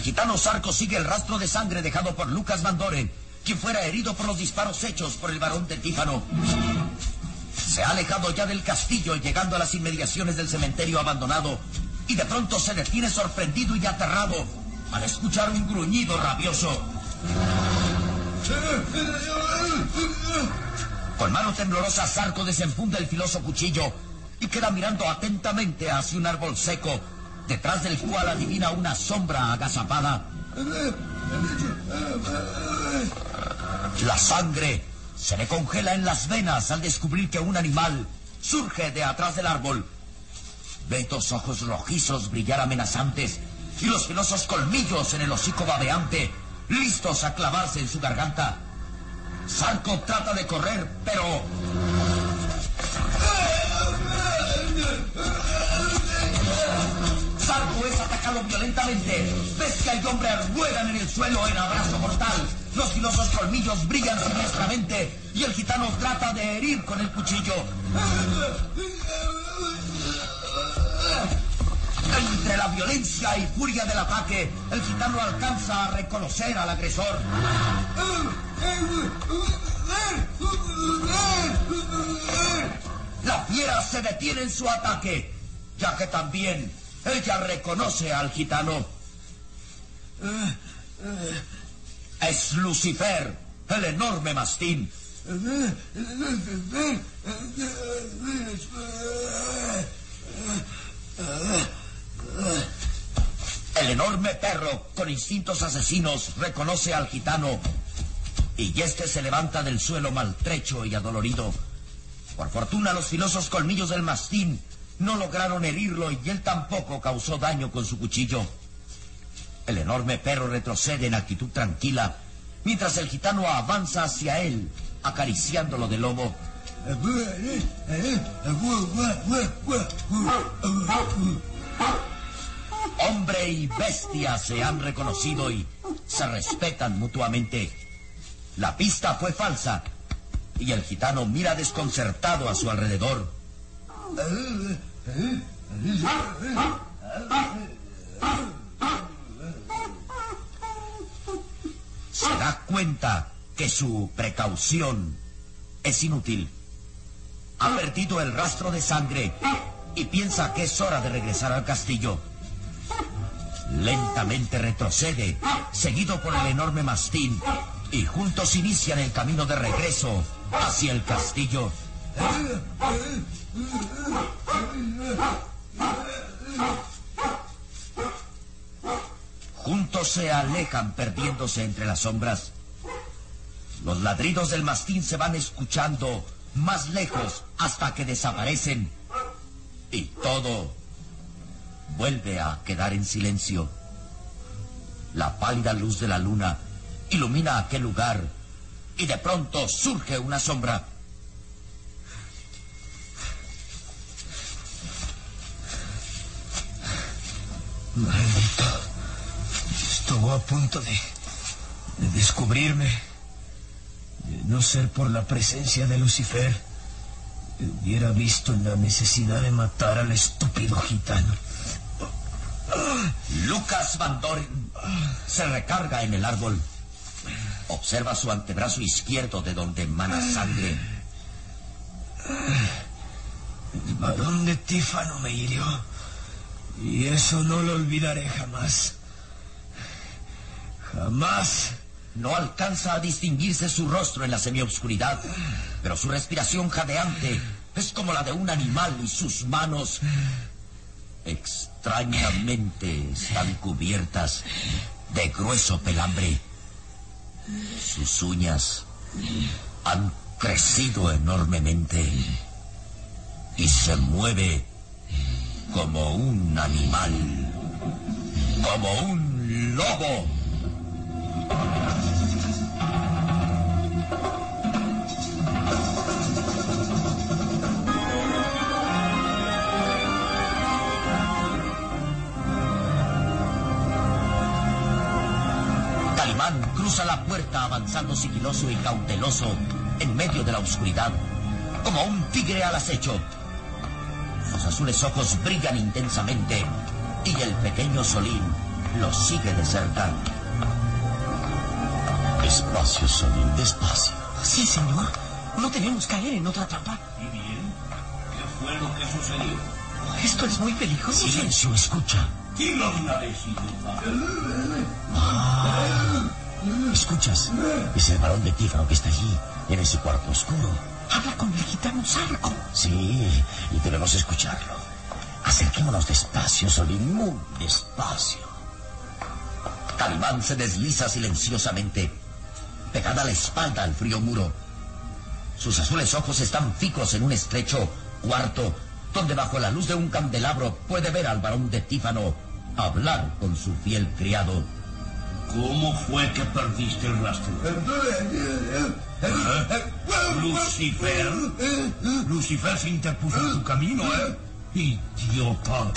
El gitano Zarco sigue el rastro de sangre dejado por Lucas Van Doren, quien fuera herido por los disparos hechos por el barón de Tífano. Se ha alejado ya del castillo, llegando a las inmediaciones del cementerio abandonado, y de pronto se detiene sorprendido y aterrado al escuchar un gruñido rabioso. Con mano temblorosa, Zarco desenfunda el filoso cuchillo y queda mirando atentamente hacia un árbol seco, detrás del cual adivina una sombra agazapada. La sangre se le congela en las venas al descubrir que un animal surge de atrás del árbol. Ve dos ojos rojizos brillar amenazantes y los filosos colmillos en el hocico babeante, listos a clavarse en su garganta. Zarco trata de correr, pero... Zarco es atacado violentamente. Bestia y hombre ruedan en el suelo en abrazo mortal. Los filosos colmillos brillan siniestramente y el gitano trata de herir con el cuchillo. Entre la violencia y furia del ataque, el gitano alcanza a reconocer al agresor. La fiera se detiene en su ataque, ya que también ella reconoce al gitano. Es Lucifer, el enorme mastín. El enorme perro, con instintos asesinos, reconoce al gitano y este se levanta del suelo maltrecho y adolorido. Por fortuna, los filosos colmillos del mastín no lograron herirlo y él tampoco causó daño con su cuchillo. El enorme perro retrocede en actitud tranquila, mientras el gitano avanza hacia él, acariciándolo de lomo. Hombre y bestia se han reconocido y se respetan mutuamente. La pista fue falsa y el gitano mira desconcertado a su alrededor. Se da cuenta que su precaución es inútil. Ha perdido el rastro de sangre y piensa que es hora de regresar al castillo. Lentamente retrocede, seguido por el enorme mastín, y juntos inician el camino de regreso hacia el castillo. Juntos se alejan, perdiéndose entre las sombras. Los ladridos del mastín se van escuchando más lejos hasta que desaparecen y todo vuelve a quedar en silencio. La pálida luz de la luna ilumina aquel lugar y de pronto surge una sombra. Maldito. Estuvo a punto de descubrirme. De no ser por la presencia de Lucifer, hubiera visto la necesidad de matar al estúpido gitano. Lucas Van Doren se recarga en el árbol. Observa su antebrazo izquierdo, de donde emana sangre. El barón de Tífano me hirió, y eso no lo olvidaré jamás. Jamás. No alcanza a distinguirse su rostro en la semioscuridad, pero su respiración jadeante es como la de un animal y sus manos extrañamente están cubiertas de grueso pelambre. Sus uñas han crecido enormemente y se mueve como un animal, como un lobo. Calimán cruza la puerta avanzando sigiloso y cauteloso en medio de la oscuridad, como un tigre al acecho. Sus azules ojos brillan intensamente y el pequeño Solín lo sigue de cerca. Despacio, Solín, despacio. Sí, señor. No debemos caer en otra trampa. ¿Y bien? ¿Qué fue lo que sucedió? Esto es muy peligroso. Silencio, escucha. Tira una vez, idiota. ¿Escuchas? Es el varón de Tífano que está allí, en ese cuarto oscuro. Habla con el gitano Sarco. Sí, y debemos escucharlo. Acerquémonos despacio, Solín, muy despacio. Calimán se desliza silenciosamente, pegada a la espalda al frío muro. Sus azules ojos están fijos en un estrecho cuarto, donde bajo la luz de un candelabro puede ver al varón de Tífano hablar con su fiel criado. ¿Cómo fue que perdiste el rastro? Lucifer. Lucifer se interpuso en tu camino, ¿eh? Idiota.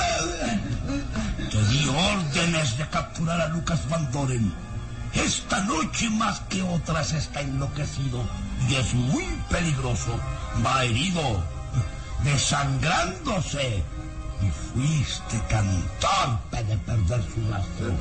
Te di órdenes de capturar a Lucas Van Doren. Esta noche más que otras está enloquecido y es muy peligroso. Va herido, desangrándose. Y fuiste tan torpe de perder su rastro.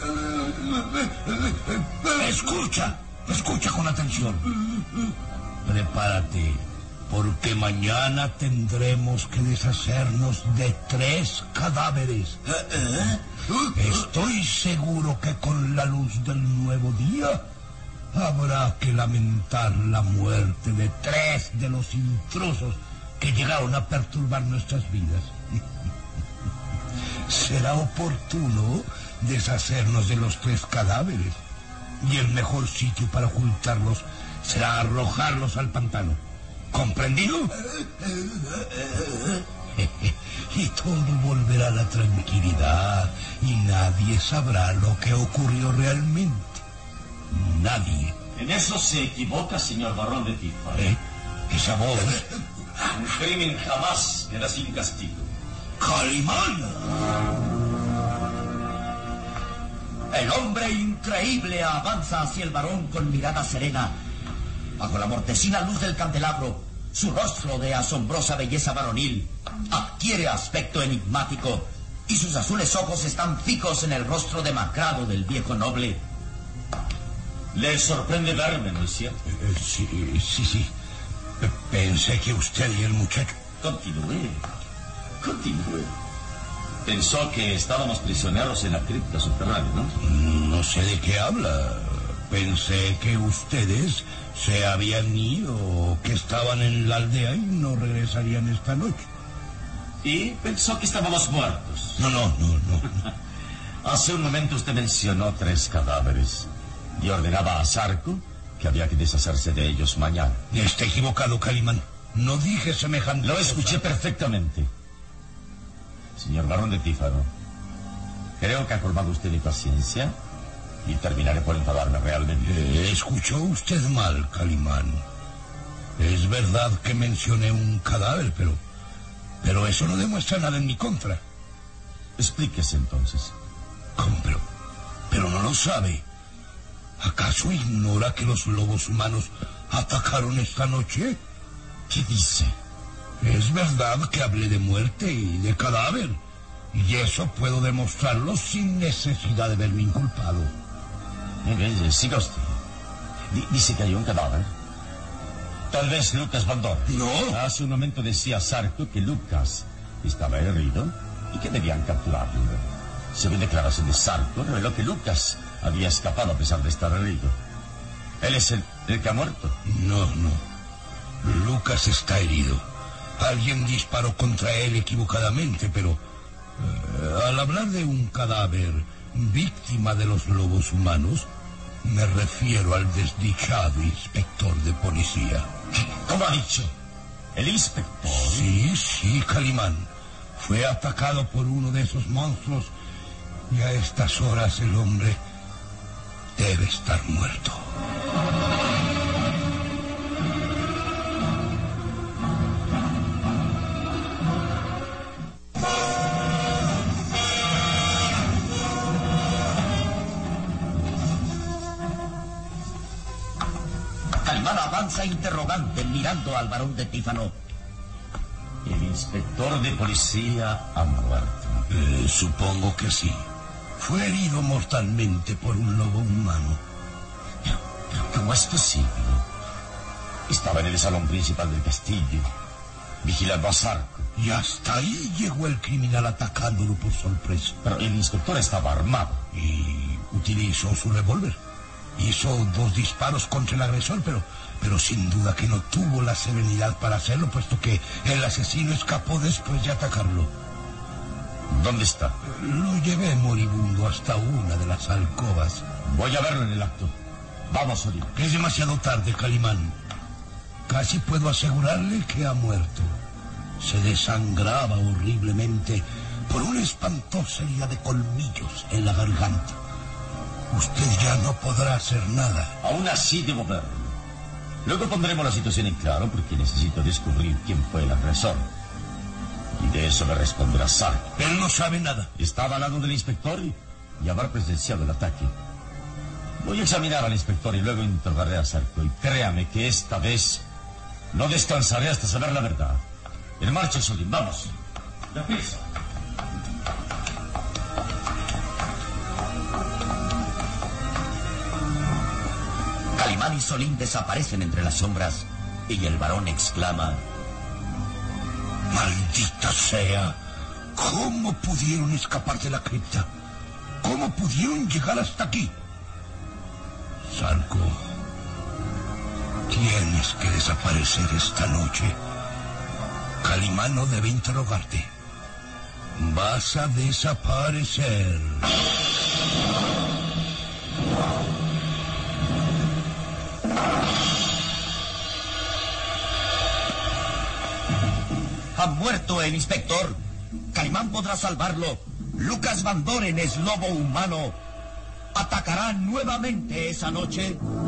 Escucha con atención. Prepárate, porque mañana tendremos que deshacernos de 3 cadáveres. Estoy seguro que con la luz del nuevo día habrá que lamentar la muerte de 3 de los intrusos que llegaron a perturbar nuestras vidas. Será oportuno deshacernos de los 3 cadáveres, y el mejor sitio para ocultarlos será arrojarlos al pantano. ¿Comprendido? Y todo volverá a la tranquilidad y nadie sabrá lo que ocurrió realmente. Nadie. En eso se equivoca, señor Barón de Tífano. Esa voz. Un crimen jamás queda sin castigo. ¡Calimán! El hombre increíble avanza hacia el varón con mirada serena. Bajo la mortecina luz del candelabro, su rostro de asombrosa belleza varonil adquiere aspecto enigmático y sus azules ojos están fijos en el rostro demacrado del viejo noble. ¿Le sorprende verme, no es cierto? Sí. Pensé que usted y el muchacho... Continúe. Pensó que estábamos prisioneros en la cripta subterránea, ¿no? No sé de qué habla. Pensé que ustedes se habían ido o que estaban en la aldea y no regresarían esta noche. Y pensó que estábamos muertos. No. Hace un momento usted mencionó 3 cadáveres y ordenaba a Sarco que había que deshacerse de ellos mañana. Está equivocado, Calimán. No dije semejante Lo escuché perfectamente. Señor Barón de Tífano, creo que ha colmado usted mi paciencia y terminaré por enfadarme realmente. Escuchó usted mal, Calimán. Es verdad que mencioné un cadáver, pero eso no demuestra nada en mi contra. Explíquese entonces. ¿Cómo? Pero no lo sabe. ¿Acaso ignora que los lobos humanos atacaron esta noche? ¿Qué dice? Es verdad que hablé de muerte y de cadáver, y eso puedo demostrarlo sin necesidad de verme inculpado. Siga usted. Dice que hay un cadáver. Tal vez Lucas Van Doren. No. Hace un momento decía Sarco que Lucas estaba herido y que debían capturarlo. Según declaración de Sarco, reveló que Lucas había escapado a pesar de estar herido. ¿Él es el que ha muerto? No. Lucas está herido. Alguien disparó contra él equivocadamente, pero al hablar de un cadáver víctima de los lobos humanos, me refiero al desdichado inspector de policía. ¿Cómo ha dicho? ¿El inspector? Sí, Calimán. Fue atacado por uno de esos monstruos y a estas horas el hombre debe estar muerto. Calimán avanza interrogante mirando al varón de Tífano. El inspector de policía ha muerto. Supongo que sí. Fue herido mortalmente por un lobo humano. Pero ¿cómo es posible? Estaba en el salón principal del castillo, vigilando a Zarco. Y hasta ahí llegó el criminal atacándolo por sorpresa. Pero el inspector estaba armado. Y utilizó su revólver. Hizo 2 disparos contra el agresor, pero sin duda que no tuvo la serenidad para hacerlo, puesto que el asesino escapó después de atacarlo. ¿Dónde está? Lo llevé moribundo hasta una de las alcobas. Voy a verlo en el acto. Vamos, Solín. Es demasiado tarde, Calimán. Casi puedo asegurarle que ha muerto. Se desangraba horriblemente por una espantosa herida de colmillos en la garganta. Usted ya no podrá hacer nada. Aún así debo verlo. Luego pondremos la situación en claro porque necesito descubrir quién fue el agresor. Y de eso me responderá Zarco. Él no sabe nada. Estaba al lado del inspector y habrá presenciado el ataque. Voy a examinar al inspector y luego interrogaré a Zarco. Y créame que esta vez no descansaré hasta saber la verdad. En marcha, Solín, vamos. Deprisa. Calimán y Solín desaparecen entre las sombras y el varón exclama: ¡Maldita sea! ¿Cómo pudieron escapar de la cripta? ¿Cómo pudieron llegar hasta aquí? Zarco, tienes que desaparecer esta noche. Calimán no debe interrogarte. Vas a desaparecer. Ha muerto el inspector. Calimán podrá salvarlo. Lucas Van Doren es lobo humano. ¿Atacará nuevamente esa noche?